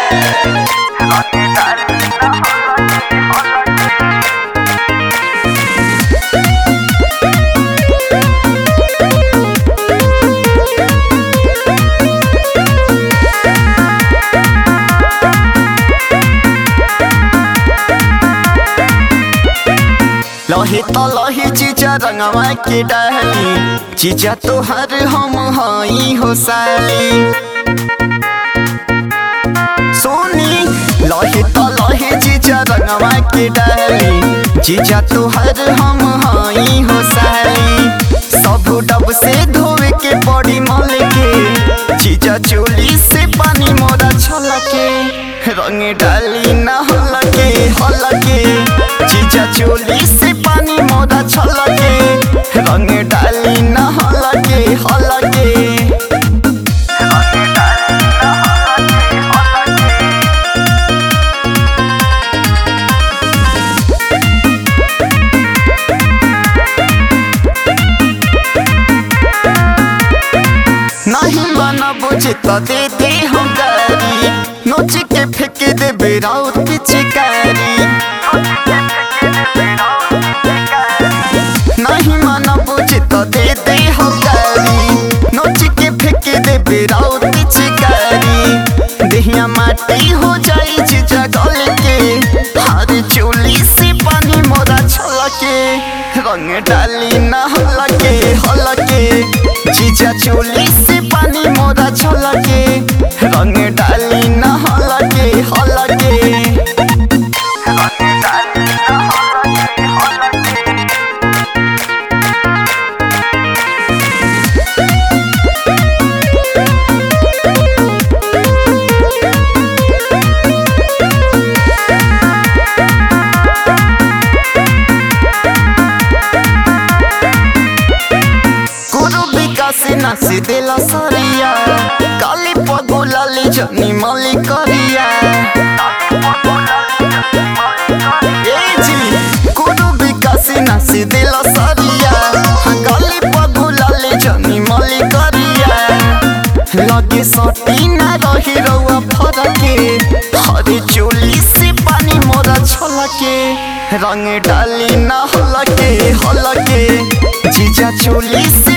लही तो लही चीजा रंगवा के डाली चीजा तोहर हम हई हो साली सोनी। लही तो लही चीजा रंगवा के डाली चीजा तोहर हम हई हो साली। सब डब से धोवे के बड़ी मल के चीजा चोली से पानी मोरा छलके रंग डाली न हलके चीजा चोली से पानी मोरा छलके रंग डाली न हलके नहीं बना बुझे तो दे दे हम गारी नोच के फेंक दे बेराउत पिचकारी। नहीं माना बुझे तो दे दे हम गारी नोच के फेंक दे बेराउत पिचकारी। देहिया माटी हो जाई चीजा गल के हर चोली से पानी मोरा छलके रंग डाली न हलके चीजा चोली से पानी मोरा छलके रंग डाली न हलके नासी देला सरिया काली पगोला ले जनी मली करिया। ए जी कोनो विकासी नासी देला सरिया काली पगोला ले जनी मली करिया। लगे सटी ना रही रउआ फरके हरे चोली से पानी मोरा छलके रंग डाली ना हलके चीजा चोली